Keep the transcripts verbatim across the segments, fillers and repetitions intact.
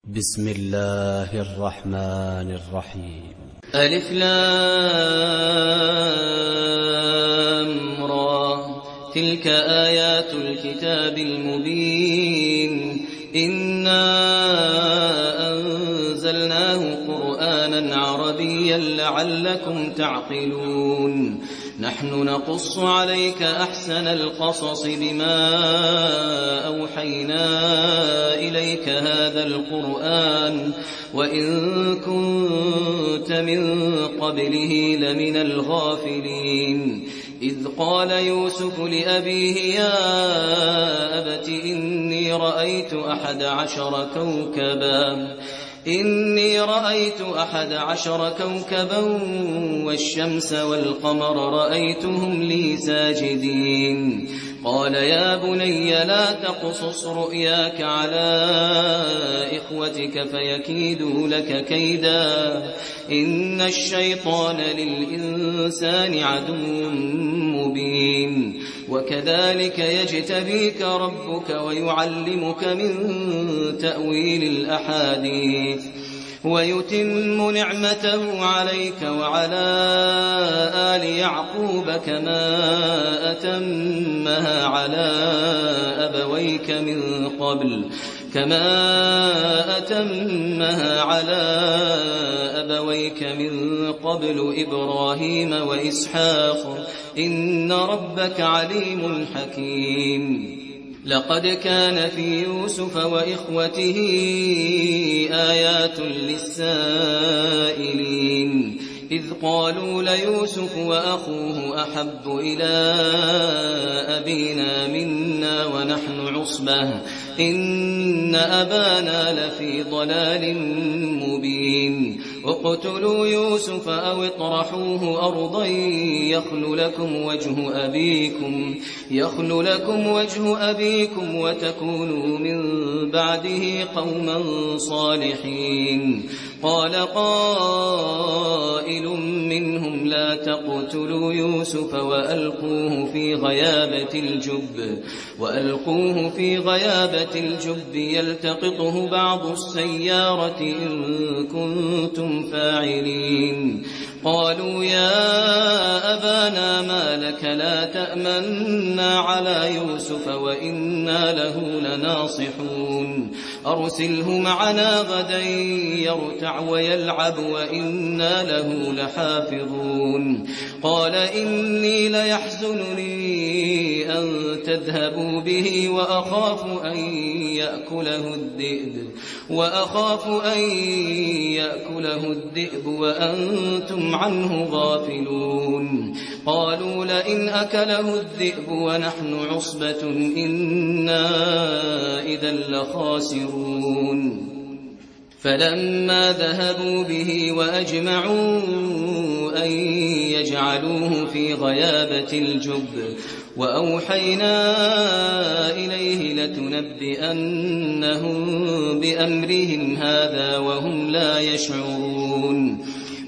بسم الله الرحمن الرحيم. ألف لام را تلك آيات الكتاب المبين إنا أنزلناه قرآنا عربيا لعلكم تعقلون نحن نقص عليك أحسن القصص بما أوحينا إليك هذا القرآن وإن كنت من قبله لمن الغافلين إذ قال يوسف لأبيه يا أبت إني رأيت أحد عشر كوكبا إني رأيت أحد عشر كوكبا والشمس والقمر رأيتهم لي ساجدين قال يا بني لا تقصص رؤياك على إخوتك فيكيدوا لك كيدا إن الشيطان للإنسان عدو مبين وكذلك يجتبيك ربك ويعلمك من تأويل الأحاديث ويتم نعمته عليك وعلى آل يعقوب كما أتمها على أبويك من قبل كما أتمها على أبويك من قبل إبراهيم وإسحاق إن ربك عليم حكيم لقد كان في يوسف وإخوته آيات للسائلين إذ قالوا ليوسف وأخوه أحب إلى أبينا منا ونحن عصبة إن أبانا لفي ضلال مبين اقتلوا يوسف أو اطرحوه أرضا يخل لكم وجه أبيكم يخل لكم وجه أبيكم وتكونوا من بعده قوما صالحين قال قائل منهم لا تقتلوا يوسف وألقوه في غيابة الجب وألقوه في غيابة الجب يلتقطه بعض السيارة إن كنتم فاعلين قالوا يا أبانا ما لك لا تأمنا على يوسف وإنا له لناصحون أرسله معنا غدا يرتع ويلعب وإنا له لحافظون قال إني ليحزنني أن تذهبوا به وأخاف أن يأكله الذئب وأخاف أن يأكله الذئب وأنتم عنه غافلون قالوا لئن أكله الذئب ونحن عصبة إنا إذا لخاسرون فلما ذهبوا به وأجمعوا أن يجعلوه في غيابة الجب وأوحينا إليه لتنبئنهم بأمرهم هذا وهم لا يشعرون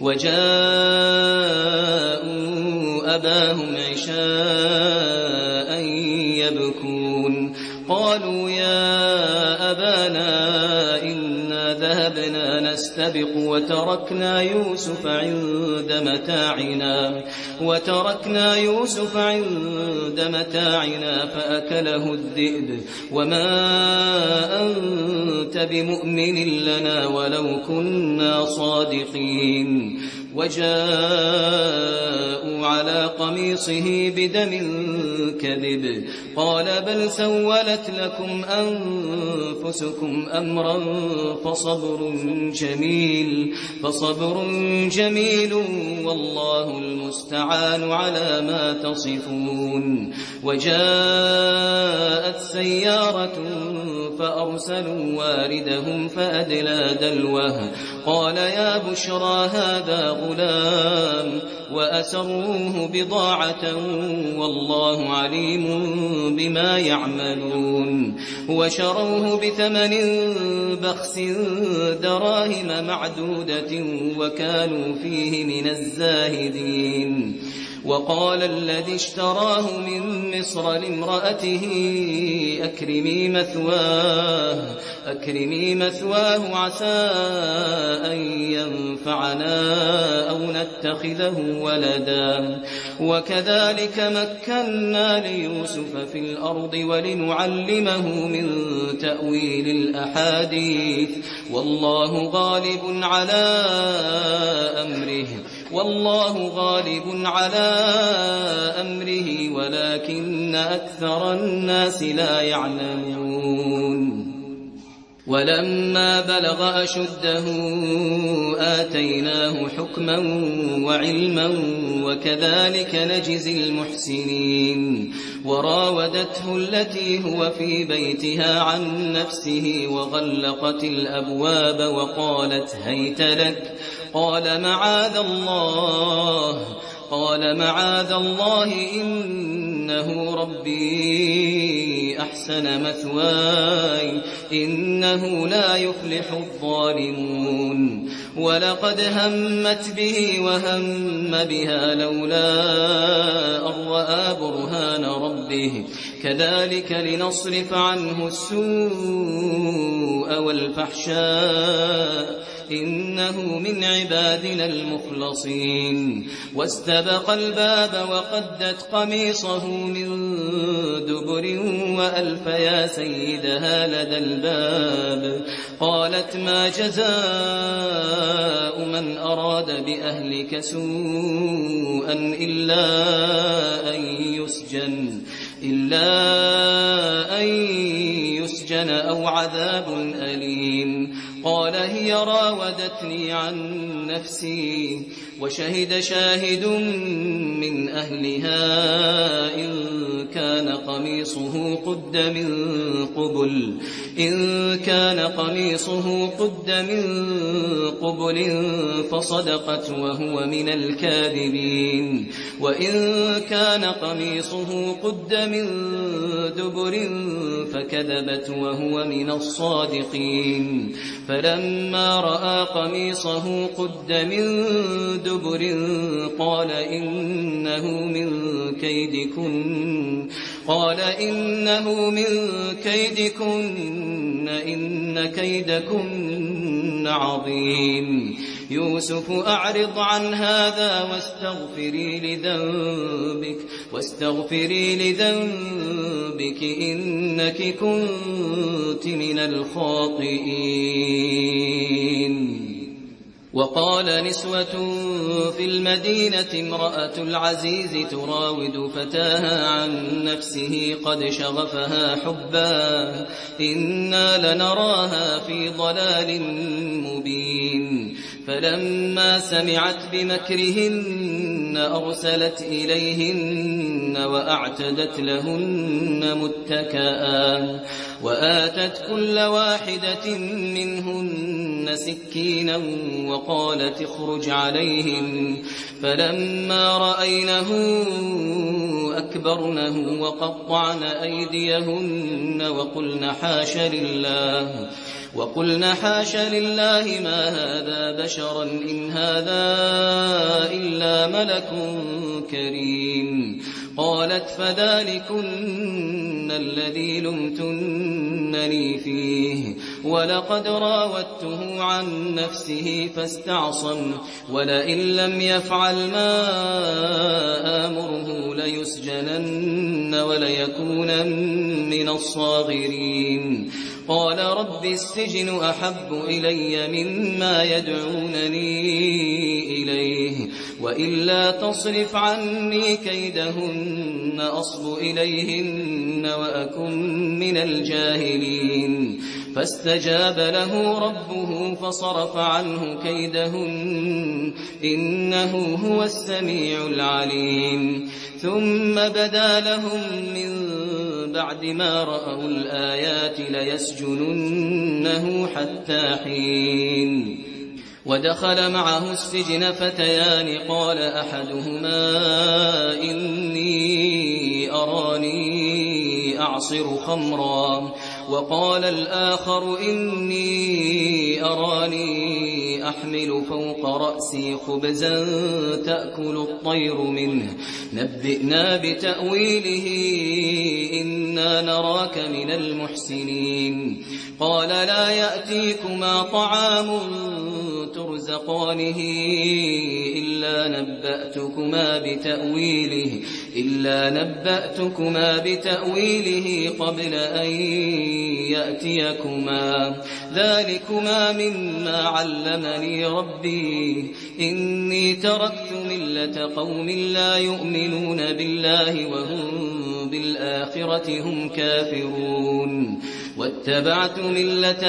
وجاءوا أباهم عشاء يبكون قالوا يا أبانا إنا ذهبنا نستبق وتركنا يوسف عند متاعنا وتركنا يوسف عند متاعنا فأكله الذئب وما أنت بمؤمن لنا ولو كنا صادقين وجاءوا على قميصه بدم كذب قال بل سولت لكم أنفسكم أمرا فصبر جميل فصبر جميل والله المستعان على ما تصفون وجاءت سيارة فأرسلوا واردهم فأدلى دلوه قال يا بشرى هذا غلام وأسروه بضاعة والله عليم بما يعملون وشروه بثمن بخس دراهم معدودة وكانوا فيه من الزاهدين وقال الذي اشتراه من مصر لامرأته أكرمي مثواه أكرمي مثواه عسى أن ينفعنا أو نتخذه ولدا وكذلك مكنا ليوسف في الأرض ولنعلمه من تأويل الأحاديث والله غالب على أمره والله غالب على أمره ولكن أكثر الناس لا يعلمون ولما بلغ أشده آتيناه حكما وعلما وكذلك نجزي المحسنين وراودته التي هو في بيتها عن نفسه وغلقت الأبواب وقالت هيت لك قال معاذ الله قال معاذ الله إنه ربي أحسن مثواي إنه لا يفلح الظالمون ولقد همت به وهم بها لولا أن رأى برهان ربه كذلك لنصرف عنه السوء والفحشاء إنه من عبادنا المخلصين واستبق الباب وقدت قميصه من دبر وألف يا سيدها لدى الباب قالت ما جزاء من أراد بأهلك سوءا إلا أن يسجن إلا أن يسجن أو عذاب أليم قال هي راودتني عن نفسي وشهد شاهد من أهلها إن كان قميصه قد من قبل إن كان قميصه قد من قبل فصدقت وهو من الكاذبين وإن كان قميصه قد من دبر فكذبت وهو من الصادقين فلما رأى قميصه قد من دبر قال إنه من كيدكن قال إنه من كيدكن إن كيدكن عظيم يوسف أعرض عن هذا واستغفري لذنبك واستغفري لذنبك إنك كنت من الخاطئين وقال نسوة في المدينة امرأة العزيز تراود فتاها عن نفسه قد شغفها حبا إنا لنراها في ضلال مبين فلما سمعت بمكرهن أرسلت إليهن وأعتدت لهن متكئا وآتت كل واحدة منهن سكينا وقالت اخرج عليهم فلما رأينه أكبرنه وقطعن أيديهن وقلن حاش لله وقلنا حاش لله ما هذا بشرا إن هذا إلا ملك كريم قالت فذلكن الذي لمتنني فيه ولقد راودته عن نفسه فاستعصم ولئن لم يفعل ما آمره ليسجنن وليكون من الصاغرين قال رب السجن أحب إلي مما يدعونني إليه وإلا تصرف عني كيدهن أصب إليهن وأكن من الجاهلين فاستجاب له ربه فصرف عنه كيدهن إنه هو السميع العليم ثم بدا لهم من بعد ما رأوا الآيات ليسجننه حتى حين ودخل معه السجن فتيان قال أحدهما إني أراني أعصر خمرا وقال الآخر إني أراني أحمل فوق رأسي خبزا تأكل الطير منه نبئنا بتأويله إنا نراك من المحسنين قال لا يأتيكما طعام ترزقانه إلا نبأتكما بتأويله إلا نبأتكما بتأويله قبل أن يأتيكما ذلكما مما علمني ربي إني تركت ملة قوم لا يؤمنون بالله وهم بالآخرة هم كافرون واتبعت ملة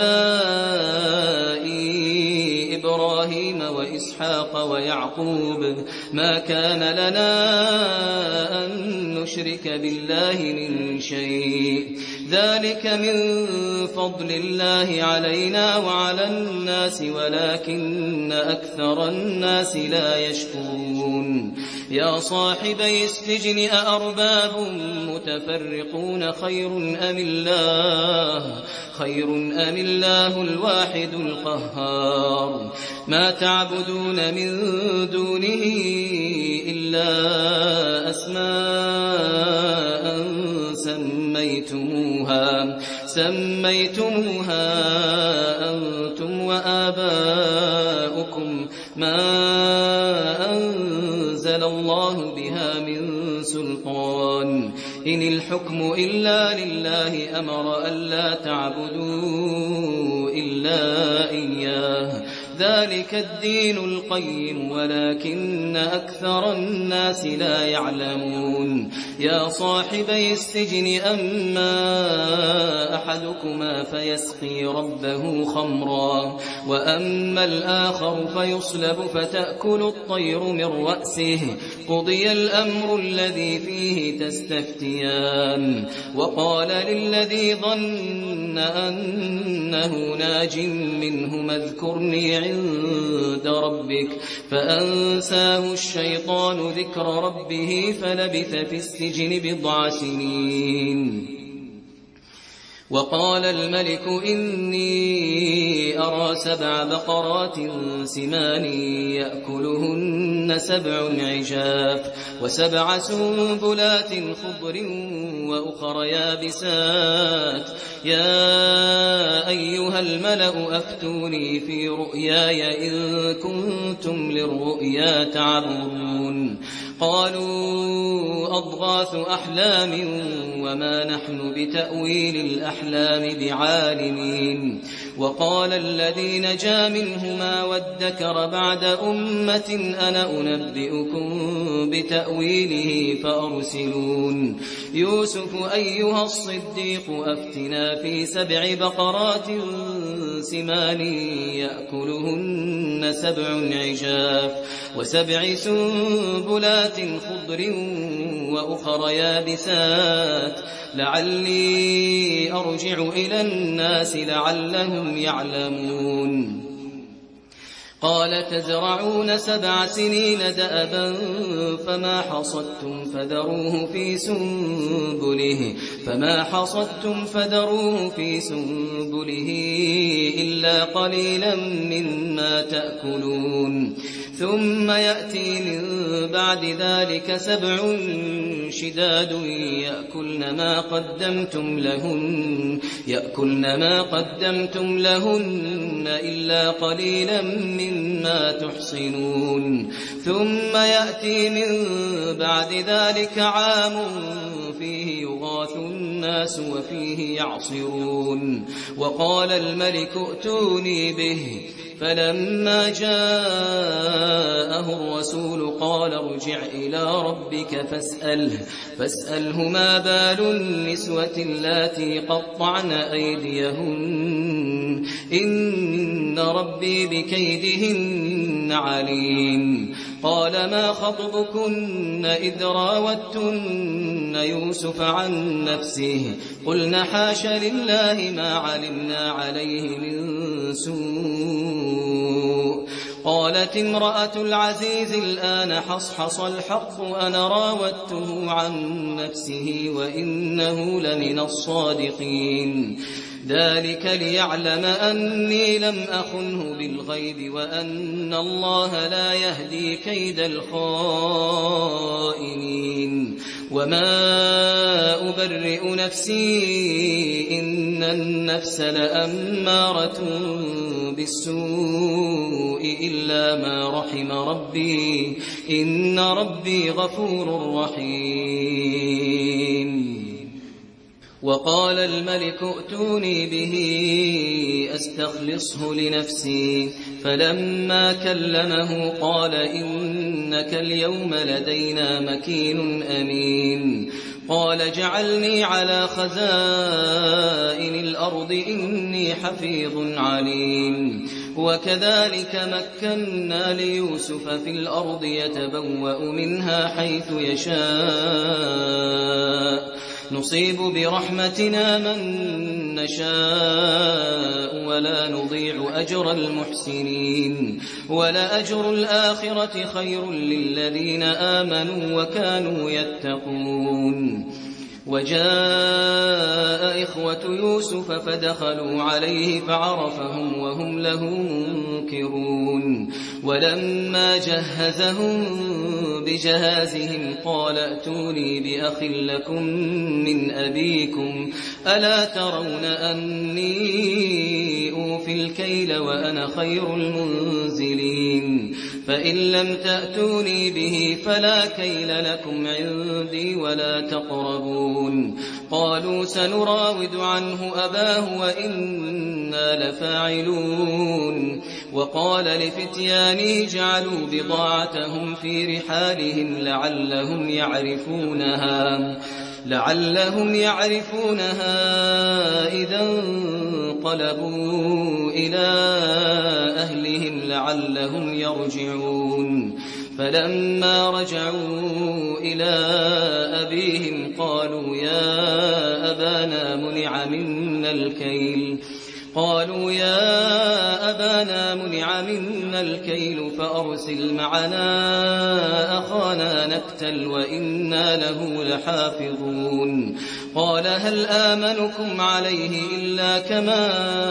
آبائي إبراهيم وإسحاق ويعقوب ما كان لنا أن نشرك بالله من شيء ذلك من فضل الله علينا وعلى الناس ولكن أكثر الناس لا يشكرون يا صاحبي السجن أأرباب متفرقون خير أم الله خير أم الله الواحد القهار ما تعبدون من دونه إلا أسماء سميتموها سميتموها أنتم وآباؤكم ما أنزل الله بها من سلطان إن الحكم إلا لله أمر ألا تعبدوا إلا إياه ذلك الدين القيم ولكن أكثر الناس لا يعلمون يا صاحبي السجن أما أحدكما فيسقي ربه خمرا وأما الآخر فيصلب فتأكل الطير من رأسه قضي الأمر الذي فيه تستفتيان وقال للذي ظن أنه ناج منه اذكرني عند ربك فأنساه الشيطان ذكر ربه فلبث في السجن بضع سنين وقال الملك إني أرى سبع بقرات سمان يأكلهن سبع عجاف وسبع سنبلات خضر وأخر يابسات يا أيها الملأ أفتوني في رؤياي إن كنتم للرؤيا تعبرون قالوا أضغاث أحلام وما نحن بتأويل الأحلام بعالمين وقال الذي نجا منهما وادكر بعد أمة أنا أنبئكم بتأويله فأرسلون يوسف أيها الصديق أفتنا في سبع بقرات سمان يأكلهن سبع عجاف وسبع سنبلات خضر وأخر يابسات لعلي أرجع إلى الناس لعلهم يعلمون قال تزرعون سبع سنين دأبا فما حصدتم فذروه في سنبله فما حصدتم فذروه في سنبله إلا قليلا مما تأكلون ثم يأتي من بعد ذلك سبع شداد يأكلن ما قدمتم لهن يأكلن ما قدمتم لهن إلا قليلا مما تحصنون ثم يأتي من بعد ذلك عام فيه يغاث الناس وفيه يعصرون وقال الملك ائتوني به فلما جاءه الرسول قال ارجع إلى ربك فاسأله, فاسأله ما بال النسوة اللاتي قطعن أيديهن إن ربي بكيدهن عليم قال ما خطبكن إذ راوتن يوسف عن نفسه قلنا حاش لله ما علمنا عليه من سوء قالت امرأة العزيز الآن حصحص الحق أنا راودته عن نفسه وإنه لمن الصادقين ذلك ليعلم أني لم أخنه بالغيب وأن الله لا يهدي كيد الخائنين وما أبرئ نفسي إن النفس لأمارة بالسوء إلا ما رحم ربي إن ربي غفور رحيم وقال الملك ائتوني به أستخلصه لنفسي فلما كلمه قال إنك اليوم لدينا مكين أمين قال جعلني على خزائن الأرض إني حفيظ عليم وكذلك مكنا ليوسف في الأرض يتبوأ منها حيث يشاء نصيب برحمتنا من نشاء ولا نضيع أجر المحسنين ولأجر الآخرة خير للذين آمنوا وكانوا يتقون وجاء إخوة يوسف فدخلوا عليه فعرفهم وهم له منكرون ولما جهزهم بجهازهم قال ائتوني بأخ لكم من أبيكم ألا ترون أني أوفي الكيل وأنا خير المنزلين فإن لم تأتوني به فلا كيل لكم عندي ولا تقربون قالوا سنراود عنه أباه وإنا لفاعلون وقال لفتيانه جعلوا بضاعتهم في رحالهم لعلهم يعرفونها لعلهم يعرفونها إذا انقلبوا إلى أهلهم لعلهم يرجعون فلما رجعوا إلى أبيهم قالوا يا أبانا منع منا الكيل قالوا يا أبانا منع منا الكيل فأرسل معنا أخانا نكتل وإنا له لحافظون قال هل آمنكم عليه إلا كما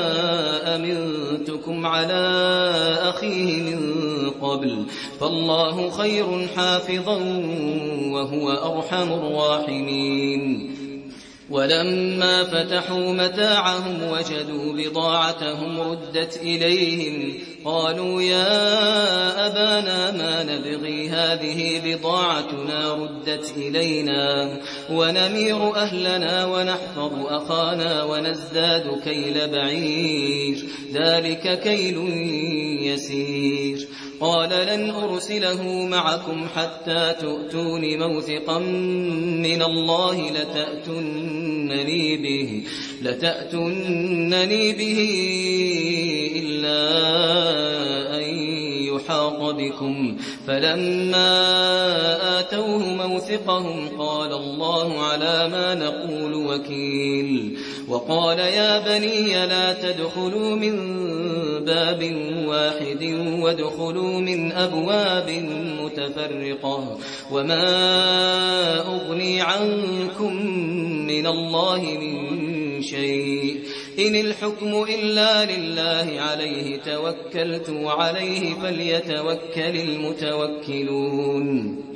أمنتكم على أخيه من قبل فالله خير حافظا وهو أرحم الراحمين ولما فتحوا متاعهم وجدوا بضاعتهم ردت إليهم قالوا يا أبانا ما نبغي هذه بضاعتنا ردت إلينا ونمير أهلنا ونحفظ أخانا ونزداد كيل بعير ذلك كيل يسير قال لن أرسله معكم حتى تؤتون موثقا من الله لتأتونني به لتأتونني به إلا أن يحاط بكم فلما آتوه موثقهم قال الله على ما نقول وكيل وقال يا بني لا تدخلوا من باب واحد وادخلوا من أبواب متفرقة وما أغني عنكم من الله من شيء إن الحكم إلا لله عليه توكلت وعليه فليتوكل المتوكلون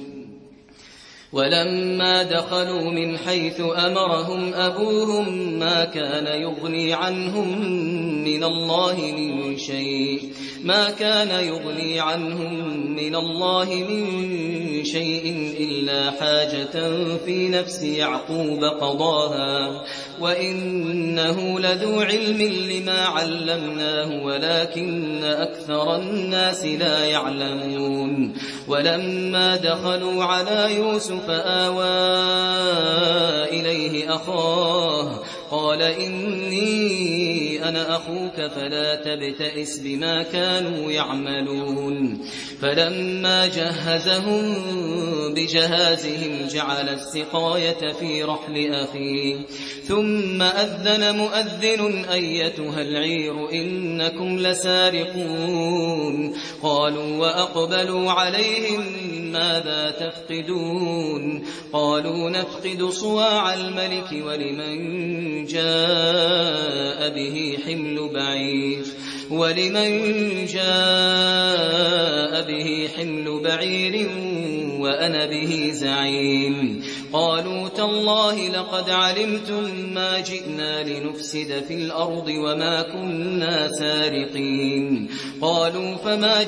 ولما دخلوا من حيث أمرهم أبوهم ما كان يغني عنهم من الله من شيء ما كان يغني عنهم من الله من شيء إلا حاجة في نفس يعقوب قضاها وإنه لذو علم لما علمناه ولكن أكثر الناس لا يعلمون ولما دخلوا على يوسف فآوى إليه أخاه قال إني إني أنا أخوك فلا تبتئس بما كانوا يعملون فلما جهزهم بجهازهم جعل السقاية في رحل أخيه ثم أذن مؤذن أيتها العير إنكم لسارقون قالوا وأقبلوا عليهم ماذا تفقدون قالوا نفقد صواع الملك ولمن جاء به حمل بعير ولمن جاء به حمل بعير وأنا به زعيم قالوا تالله لقد علمتم ما جئنا لنفسد في الأرض وما كنا سارقين قالوا فما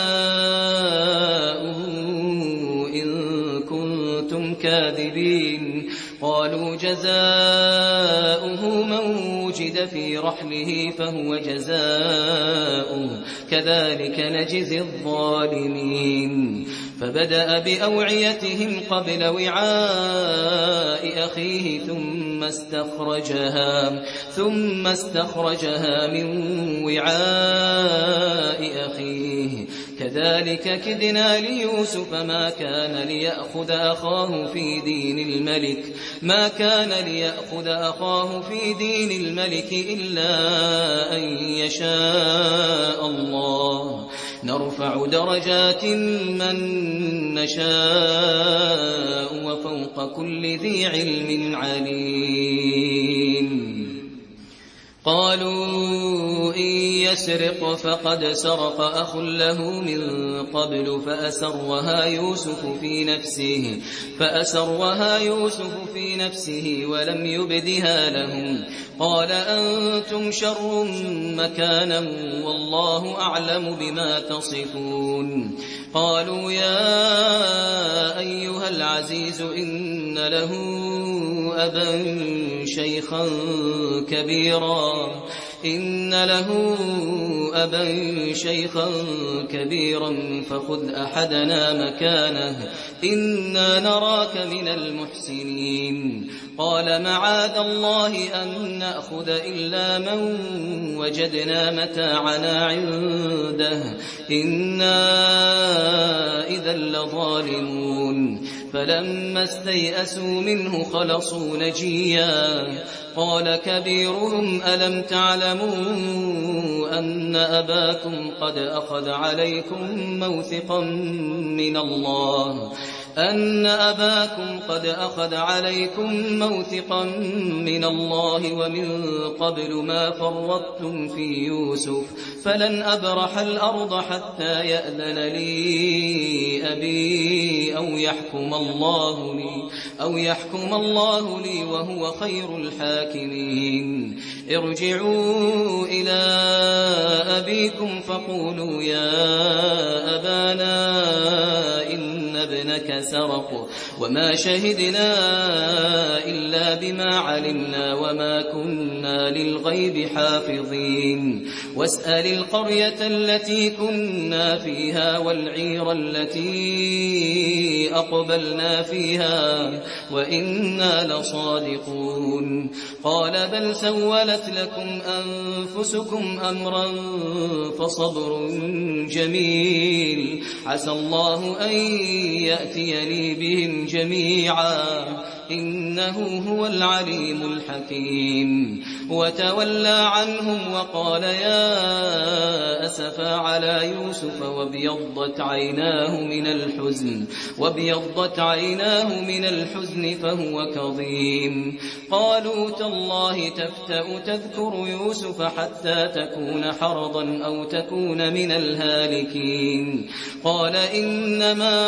جزاؤه إن كنتم كاذبين قالوا جزاؤه من وجد في رحله فهو جزاؤه كذلك نجزي الظالمين فبدأ بأوعيتهم قبل وعاء أخيه ثم استخرجها ثم استخرجها من وعاء أخيه كذلك كدنا ليوسف ما كان ليأخذ أخاه في دين الملك ما كان ليأخذ أخاه في دين الملك إلا أن يشاء الله نرفع درجات من نشاء وفوق كل ذي علم عليم قالوا إن يسرق فقد سرق أخ له من قبل فأسرها يوسف في نفسه فأسرها يوسف في نفسه ولم يبدها لهم قال أنتم شر مكانا والله أعلم بما تصفون قالوا يا أيها العزيز إن له أبا شيخا كبيرا إن له أبا شيخا كبيرا فخذ أحدنا مكانه إنا نراك من المحسنين قال معاذ الله أن نأخذ إلا من وجدنا متاعنا عنده إنا إذا لظالمون فلما استيئسوا منه خلصوا نجيا قال كبيرهم ألم تعلموا أن أباكم قد أخذ عليكم موثقا من الله أن أباكم قد أخذ عليكم موثقا من الله ومن قبل ما فرطتم في يوسف فلن أبرح الأرض حتى يأذن لي أبي أو يحكم الله لي أو يحكم الله لي وهو خير الحاكمين ارجعوا إلى أبيكم فقولوا يا أبانا إن ابنك سرق وما شهدنا إلا بما علمنا وما كنا للغيب حافظين واسأل القرية التي كنا فيها والعير التي أقبلنا فيها وإنا لصادقون قال بل سولت لكم أنفسكم أمرا فصبر جميل عسى الله أن يأتيني بهم جميعا إنه هو العليم الحكيم وتولى عنهم وقال يا أسفا على يوسف وابيضت عيناه من الحزن وابيضت عيناه من الحزن فهو كظيم قالوا تالله تفتأ تذكر يوسف حتى تكون حرضا أو تكون من الهالكين قال إنما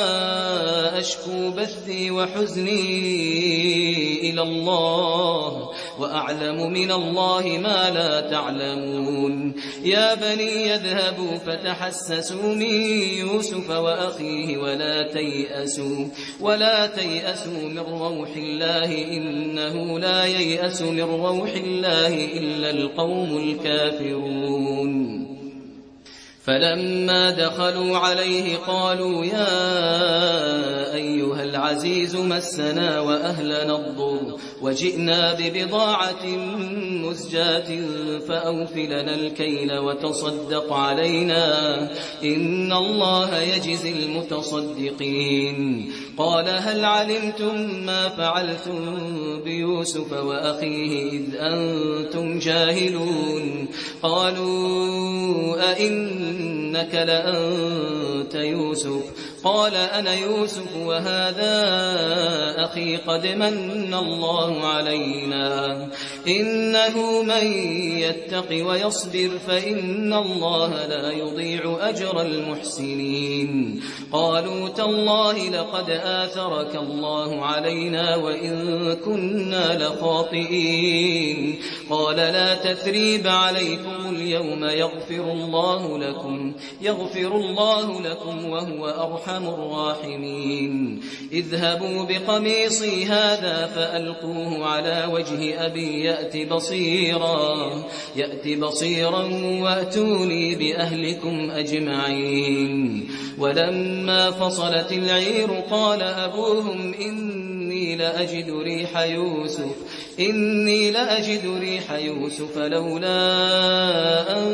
أشكو بثي وحزني إلى الله وأعلم من الله ما لا تعلمون يا بني يذهبوا فتحسسوا من يوسف وأخيه ولا تيأسوا ولا تيأسوا من روح الله إنه لا ييأس من روح الله إلا القوم الكافرون فلما دخلوا عليه قالوا يا أيها العزيز مسنا وأهلنا الضر وجئنا ببضاعة مزجاة فأوف لنا الكيل وتصدق علينا إن الله يجزي المتصدقين. قال هل علمتم ما فعلتم بيوسف وأخيه إذ أنتم جاهلون؟ قالوا أئنك لأنت يوسف؟ قال أنا يوسف وهذا أخي قد من الله علينا إنه من يتق ويصبر فإن الله لا يضيع أجر المحسنين. قالوا تالله لقد آثرك الله علينا وإن كنا لخاطئين. قال لا تثريب عليكم اليوم يغفر الله لكم يغفر الله لكم وهو أرحم الراحمين. اذهبوا بقميصي هذا فألقوه على وجه أبي يأت بصيرا يأت بصيرا وأتوني بأهلكم أجمعين. ولما فصلت العير قال أبوهم إني لأجد ريح يوسف إني لأجد ريح يوسف لولا أن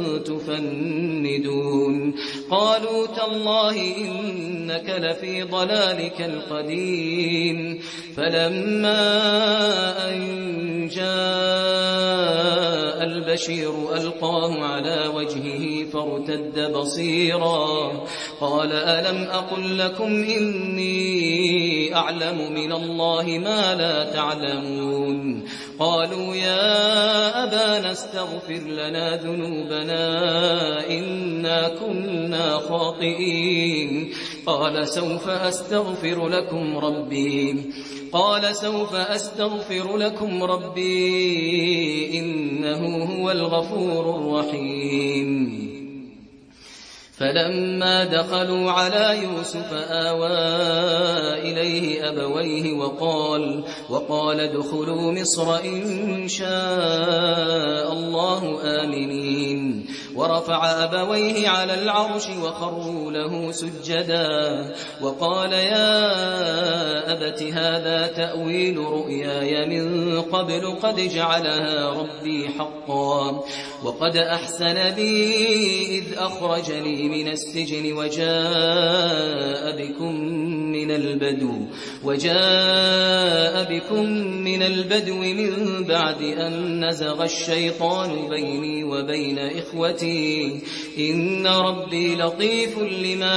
تفندون. قالوا تالله إنك لفي ضلالك القديم. فلما أن جاء البشير ألقاه على وجهه فارتد بصيرا قال ألم أقل لكم إني أعلم من الله ما لا تعلمون؟ قالوا يا أبانا استغفر لنا ذنوبنا إنا كنا خاطئين. قال سوف أستغفر لكم ربي قال سوف أستغفر لكم ربي إنه هو الغفور الرحيم. فلما دخلوا على يوسف آوى إليه أبويه وقال وقال ادخلوا مصر إن شاء الله آمنين. ورفع أبويه على العرش وخروا له سجدا وقال يا أبت هذا تأويل رؤياي من قبل قد جعلها ربي حقا وقد أحسن بي إذ أخرجني من السجن وجاء بكم من البدو وجاء بكم من البدو من بعد أن نزغ الشيطان بيني وبين إخوتي إن ربي لطيف لما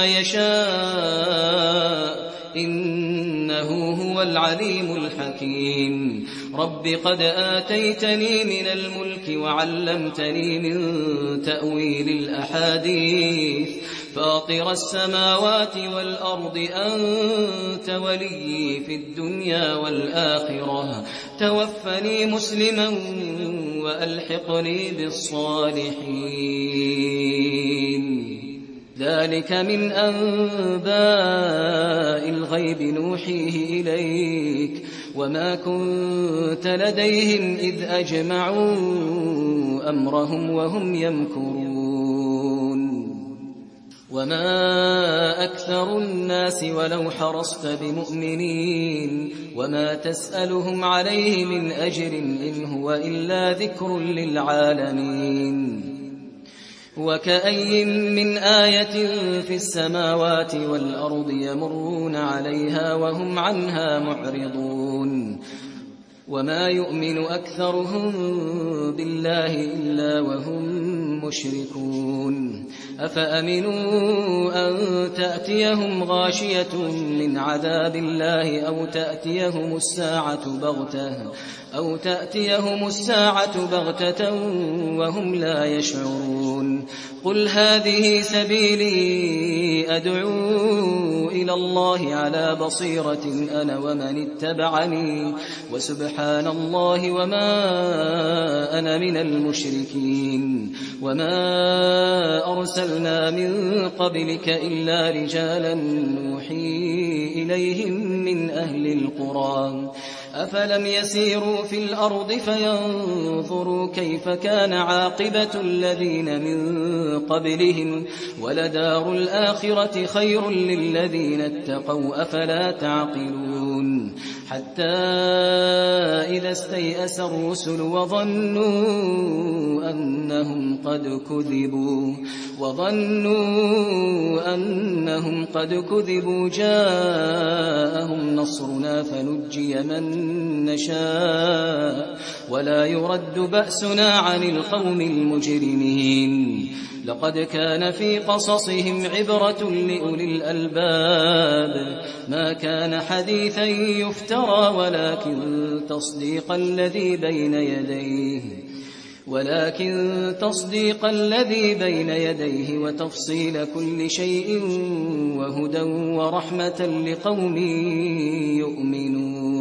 يشاء إنه هو العليم الحكيم. رب قد آتيتني من الملك وعلمتني من تأويل الأحاديث فاطر السماوات والأرض أنت ولي في الدنيا والآخرة توفني مسلما وألحقني بالصالحين. ذلك من أنباء الغيب نوحيه إليك وما كنت لديهم إذ أجمعوا أمرهم وهم يمكرون. وما أكثر الناس ولو حرصت بمؤمنين وما تسألهم عليه من أجر إن هو إلا ذكر للعالمين. وكأي من آية في السماوات والأرض يمرون عليها وهم عنها معرضون. وما يؤمن أكثرهم بالله إلا وهم مشركون. أفأمنوا أن تأتيهم غاشية من عذاب الله أو تأتيهم الساعة بغتة أو تأتيهم الساعة بغتة وهم لا يشعرون. قل هذه سبيلي أدعو إلى الله على بصيرة أنا ومن اتبعني وسبحان الله وما أنا من المشركين. وما أرسلنا من قبلك إلا رجالا نوحي إليهم من أهل القرى أفلم يسيروا في الأرض فينظروا كيف كان عاقبة الذين من قبلهم ولدار الآخرة خير للذين اتقوا أفلا تعقلون حتى إذا استيأس الرسل وظنوا أنهم قد كذبوا وظنوا أنهم قد كذبوا جاءهم نصرنا فنجي من نشاء ولا يرد بأسنا عن القوم المجرمين لقد كان في قصصهم عبرة لأولي الألباب ما كان حديثا يفترى ولكن تصديق الذي بين يديه ولكن تصديق الذي بين يديه وتفصيل كل شيء وهدى ورحمة لقوم يؤمنون